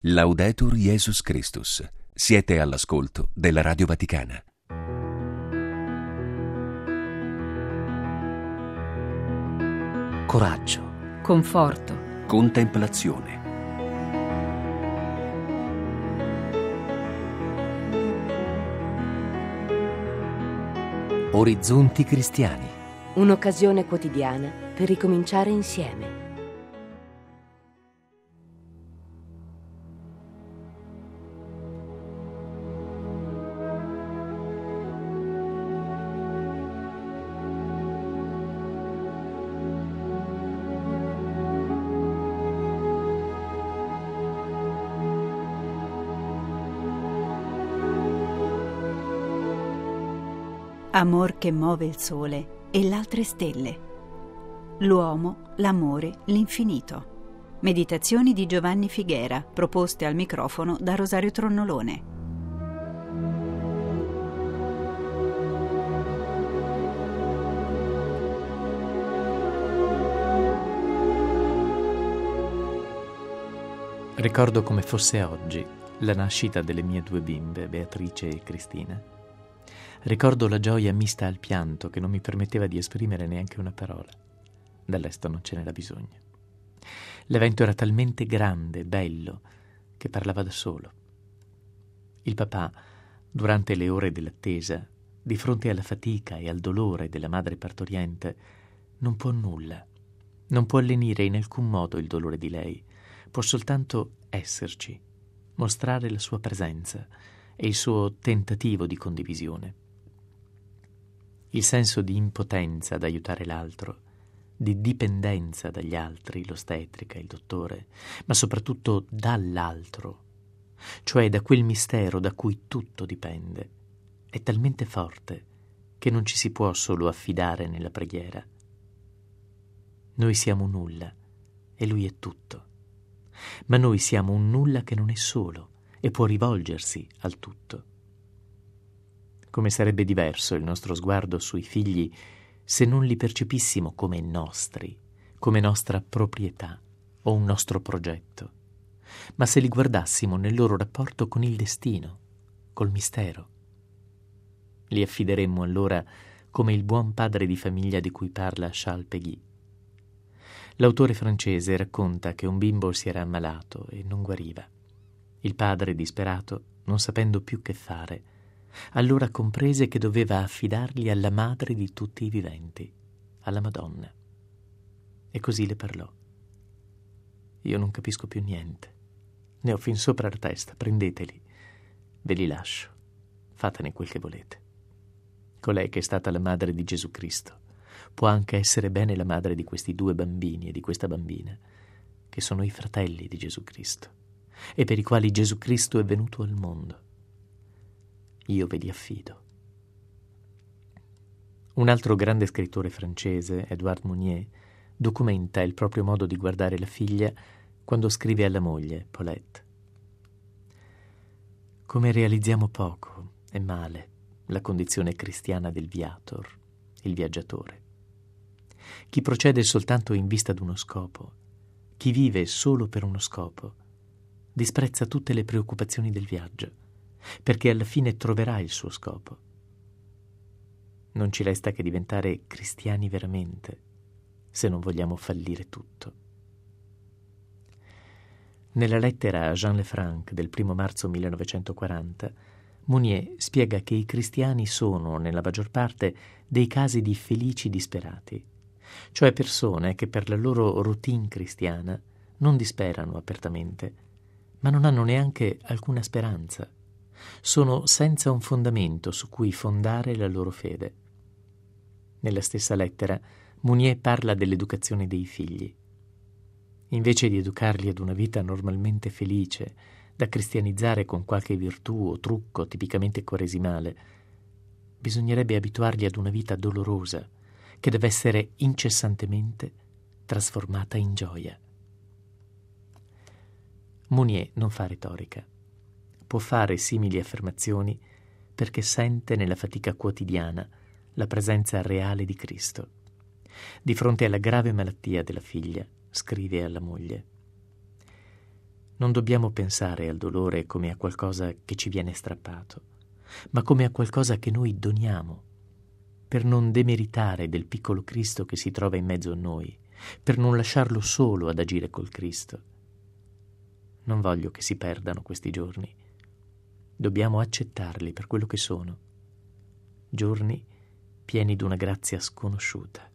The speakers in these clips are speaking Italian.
Laudetur Jesus Christus. Siete all'ascolto della Radio Vaticana. Coraggio, conforto, Contemplazione. orizzonti cristiani. un'occasione quotidiana per ricominciare insieme. Amor che muove il sole e l'altre stelle. L'uomo, l'amore, l'infinito. Meditazioni di Giovanni Figuera, proposte al microfono da Rosario Tronnolone. Ricordo come fosse oggi la nascita delle mie due bimbe, Beatrice e Cristina. Ricordo la gioia mista al pianto che non mi permetteva di esprimere neanche una parola. Del resto non ce n'era bisogno. L'evento era talmente grande, bello, che parlava da solo. Il papà, durante le ore dell'attesa, di fronte alla fatica e al dolore della madre partoriente, non può nulla, non può lenire in alcun modo il dolore di lei, può soltanto esserci, mostrare la sua presenza e il suo tentativo di condivisione. Il senso di impotenza ad aiutare l'altro, di dipendenza dagli altri, l'ostetrica, il dottore, ma soprattutto dall'altro, cioè da quel mistero da cui tutto dipende, è talmente forte che non ci si può solo affidare nella preghiera. Noi siamo nulla e lui è tutto, ma noi siamo un nulla che non è solo e può rivolgersi al tutto. Come sarebbe diverso il nostro sguardo sui figli se non li percepissimo come nostri, come nostra proprietà o un nostro progetto, ma se li guardassimo nel loro rapporto con il destino, col mistero. Li affideremmo allora come il buon padre di famiglia di cui parla Charles Péguy. L'autore francese racconta che un bimbo si era ammalato e non guariva. Il padre, disperato, non sapendo più che fare, allora comprese che doveva affidarli alla madre di tutti i viventi, alla Madonna. E così le parlò. Io non capisco più niente. Ne ho fin sopra la testa, prendeteli. Ve li lascio. Fatene quel che volete. Colei che è stata la madre di Gesù Cristo può anche essere bene la madre di questi due bambini e di questa bambina, che sono i fratelli di Gesù Cristo, e per i quali Gesù Cristo è venuto al mondo. Io ve li affido. Un altro grande scrittore francese, Edouard Mounier, documenta il proprio modo di guardare la figlia quando scrive alla moglie, Paulette. Come realizziamo poco e male la condizione cristiana del viator, il viaggiatore. Chi procede soltanto in vista d'uno scopo, chi vive solo per uno scopo, disprezza tutte le preoccupazioni del viaggio, perché alla fine troverà il suo scopo. Non ci resta che diventare cristiani veramente, se non vogliamo fallire tutto. Nella lettera a Jean Lefranc del 1 marzo 1940, Mounier spiega che i cristiani sono, nella maggior parte, dei casi di felici disperati, cioè persone che per la loro routine cristiana non disperano apertamente, ma non hanno neanche alcuna speranza. Sono senza un fondamento su cui fondare la loro fede. Nella stessa lettera, Mounier parla dell'educazione dei figli. Invece di educarli ad una vita normalmente felice, da cristianizzare con qualche virtù o trucco tipicamente quaresimale, bisognerebbe abituarli ad una vita dolorosa, che deve essere incessantemente trasformata in gioia. Mounier non fa retorica. Può fare simili affermazioni perché sente nella fatica quotidiana la presenza reale di Cristo. Di fronte alla grave malattia della figlia, scrive alla moglie: non dobbiamo pensare al dolore come a qualcosa che ci viene strappato, ma come a qualcosa che noi doniamo, per non demeritare del piccolo Cristo che si trova in mezzo a noi, per non lasciarlo solo ad agire col Cristo. Non voglio che si perdano questi giorni. Dobbiamo accettarli per quello che sono, giorni pieni d'una grazia sconosciuta.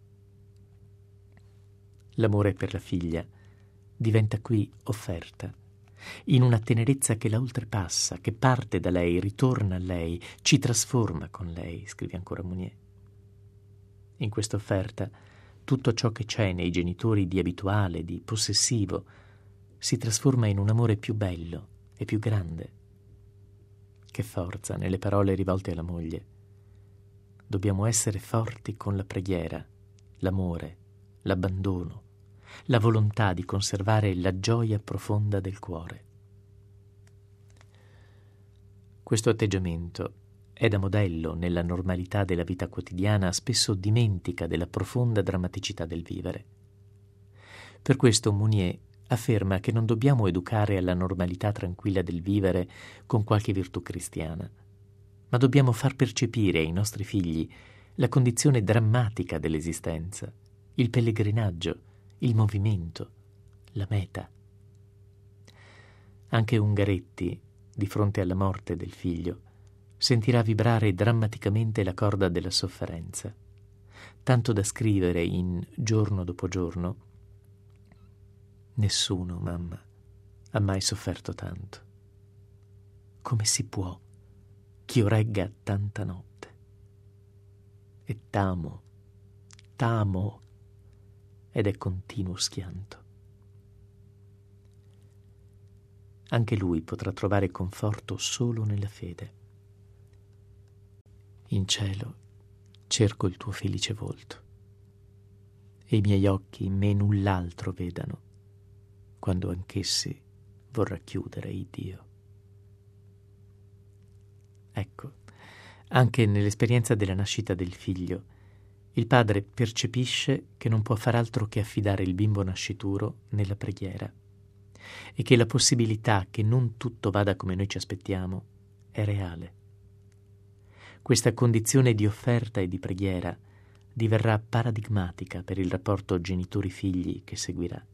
L'amore per la figlia diventa qui offerta, in una tenerezza che la oltrepassa, che parte da lei, ritorna a lei, ci trasforma con lei, scrive ancora Mounier. In questa offerta tutto ciò che c'è nei genitori di abituale, di possessivo, si trasforma in un amore più bello e più grande. Che forza nelle parole rivolte alla moglie. Dobbiamo essere forti con la preghiera, l'amore, l'abbandono, la volontà di conservare la gioia profonda del cuore. Questo atteggiamento è da modello nella normalità della vita quotidiana, spesso dimentica della profonda drammaticità del vivere. Per questo Mounier afferma che non dobbiamo educare alla normalità tranquilla del vivere con qualche virtù cristiana, ma dobbiamo far percepire ai nostri figli la condizione drammatica dell'esistenza, il pellegrinaggio, il movimento, la meta. Anche Ungaretti, di fronte alla morte del figlio, sentirà vibrare drammaticamente la corda della sofferenza, tanto da scrivere in Giorno dopo giorno: «Nessuno, mamma, ha mai sofferto tanto. Come si può ch'io regga tanta notte? E t'amo, ed è continuo schianto». Anche lui potrà trovare conforto solo nella fede. In cielo cerco il tuo felice volto, e i miei occhi in me null'altro vedano, quando anch'essi vorrà chiudere il Dio. Ecco, anche nell'esperienza della nascita del figlio, il padre percepisce che non può far altro che affidare il bimbo nascituro nella preghiera, e che la possibilità che non tutto vada come noi ci aspettiamo è reale. Questa condizione di offerta e di preghiera diverrà paradigmatica per il rapporto genitori-figli che seguirà.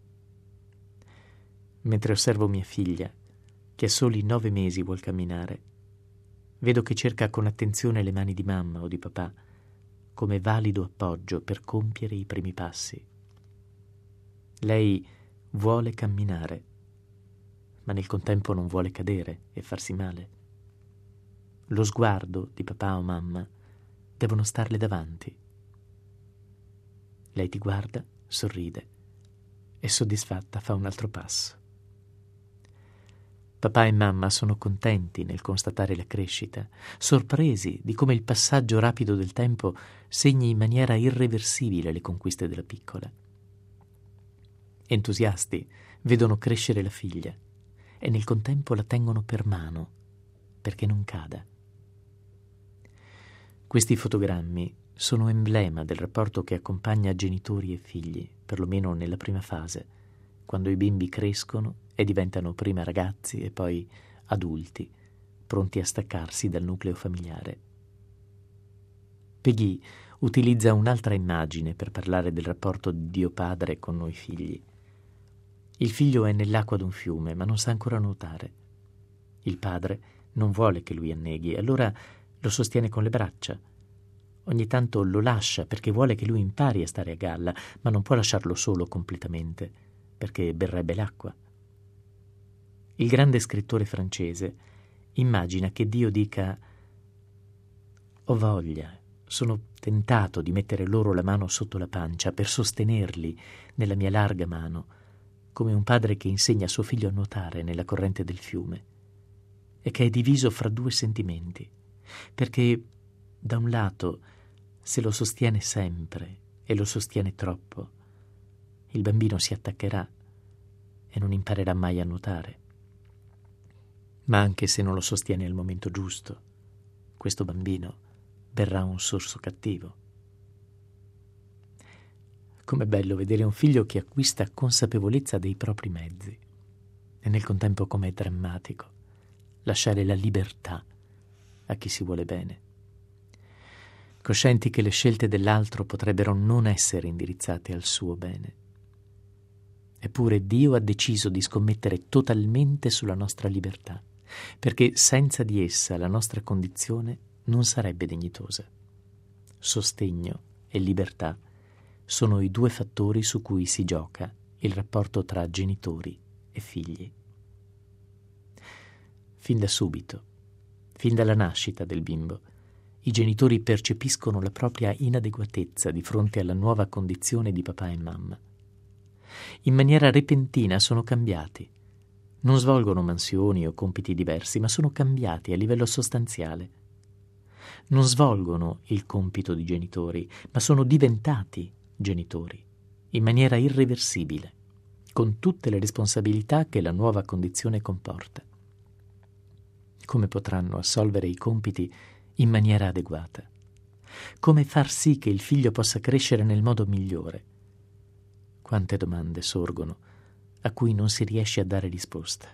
Mentre osservo mia figlia, che a soli 9 mesi vuol camminare, vedo che cerca con attenzione le mani di mamma o di papà come valido appoggio per compiere i primi passi. Lei vuole camminare, ma nel contempo non vuole cadere e farsi male. Lo sguardo di papà o mamma devono starle davanti. Lei ti guarda, sorride e soddisfatta fa un altro passo. Papà e mamma sono contenti nel constatare la crescita, sorpresi di come il passaggio rapido del tempo segni in maniera irreversibile le conquiste della piccola. Entusiasti vedono crescere la figlia e nel contempo la tengono per mano perché non cada. Questi fotogrammi sono emblema del rapporto che accompagna genitori e figli, perlomeno nella prima fase, quando i bimbi crescono e diventano prima ragazzi e poi adulti, pronti a staccarsi dal nucleo familiare. Peggy utilizza un'altra immagine per parlare del rapporto di Dio Padre con noi figli. Il figlio è nell'acqua d'un fiume, ma non sa ancora nuotare. Il padre non vuole che lui anneghi, allora lo sostiene con le braccia. Ogni tanto lo lascia perché vuole che lui impari a stare a galla, ma non può lasciarlo solo completamente, perché berrebbe l'acqua. Il grande scrittore francese immagina che Dio dica: «Ho voglia, sono tentato di mettere loro la mano sotto la pancia per sostenerli nella mia larga mano, come un padre che insegna a suo figlio a nuotare nella corrente del fiume, e che è diviso fra 2 sentimenti, perché da un lato, se lo sostiene sempre e lo sostiene troppo, il bambino si attaccherà e non imparerà mai a nuotare. Ma anche se non lo sostiene al momento giusto, questo bambino berrà un sorso cattivo». Com'è bello vedere un figlio che acquista consapevolezza dei propri mezzi. E nel contempo com'è drammatico lasciare la libertà a chi si vuole bene, coscienti che le scelte dell'altro potrebbero non essere indirizzate al suo bene. Eppure Dio ha deciso di scommettere totalmente sulla nostra libertà, perché senza di essa la nostra condizione non sarebbe dignitosa. Sostegno e libertà sono i due fattori su cui si gioca il rapporto tra genitori e figli. Fin da subito, fin dalla nascita del bimbo, i genitori percepiscono la propria inadeguatezza di fronte alla nuova condizione di papà e mamma. In maniera repentina sono cambiati. Non svolgono mansioni o compiti diversi, ma sono cambiati a livello sostanziale. Non svolgono il compito di genitori, ma sono diventati genitori, in maniera irreversibile, con tutte le responsabilità che la nuova condizione comporta. Come potranno assolvere i compiti in maniera adeguata? Come far sì che il figlio possa crescere nel modo migliore? Quante domande sorgono a cui non si riesce a dare risposta.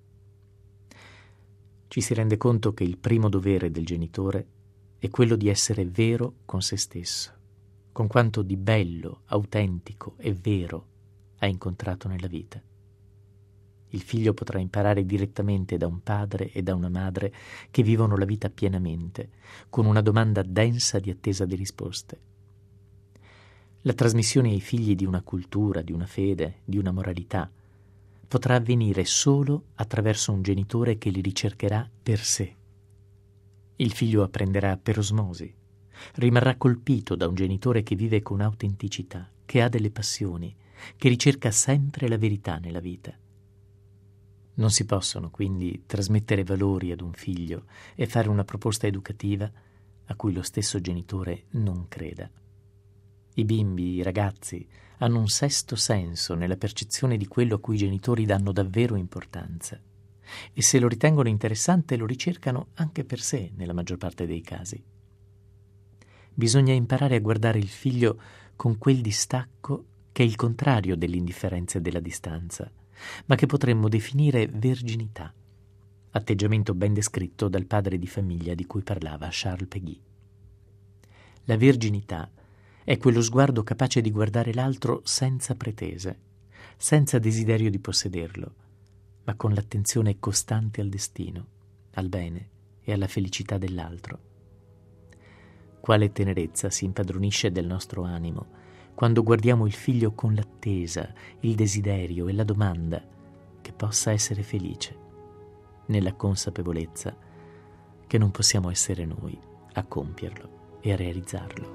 Ci si rende conto che il primo dovere del genitore è quello di essere vero con se stesso, con quanto di bello, autentico e vero ha incontrato nella vita. Il figlio potrà imparare direttamente da un padre e da una madre che vivono la vita pienamente, con una domanda densa di attesa di risposte. La trasmissione ai figli di una cultura, di una fede, di una moralità potrà avvenire solo attraverso un genitore che li ricercherà per sé. Il figlio apprenderà per osmosi, rimarrà colpito da un genitore che vive con autenticità, che ha delle passioni, che ricerca sempre la verità nella vita. Non si possono quindi trasmettere valori ad un figlio e fare una proposta educativa a cui lo stesso genitore non creda. I bimbi, i ragazzi, hanno un sesto senso nella percezione di quello a cui i genitori danno davvero importanza e se lo ritengono interessante lo ricercano anche per sé nella maggior parte dei casi. Bisogna imparare a guardare il figlio con quel distacco che è il contrario dell'indifferenza e della distanza, ma che potremmo definire verginità, atteggiamento ben descritto dal padre di famiglia di cui parlava Charles Péguy. La verginità è quello sguardo capace di guardare l'altro senza pretese, senza desiderio di possederlo, ma con l'attenzione costante al destino, al bene e alla felicità dell'altro. Quale tenerezza si impadronisce del nostro animo quando guardiamo il figlio con l'attesa, il desiderio e la domanda che possa essere felice, nella consapevolezza che non possiamo essere noi a compierlo e a realizzarlo.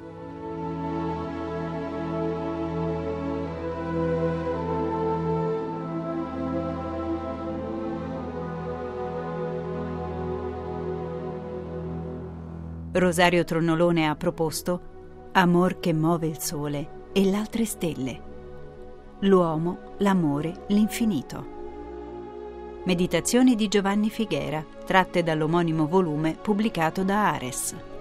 Rosario Tronnolone ha proposto Amor che muove il sole e l'altre stelle. L'uomo, l'amore, l'infinito. Meditazioni di Giovanni Figuera, tratte dall'omonimo volume pubblicato da Ares.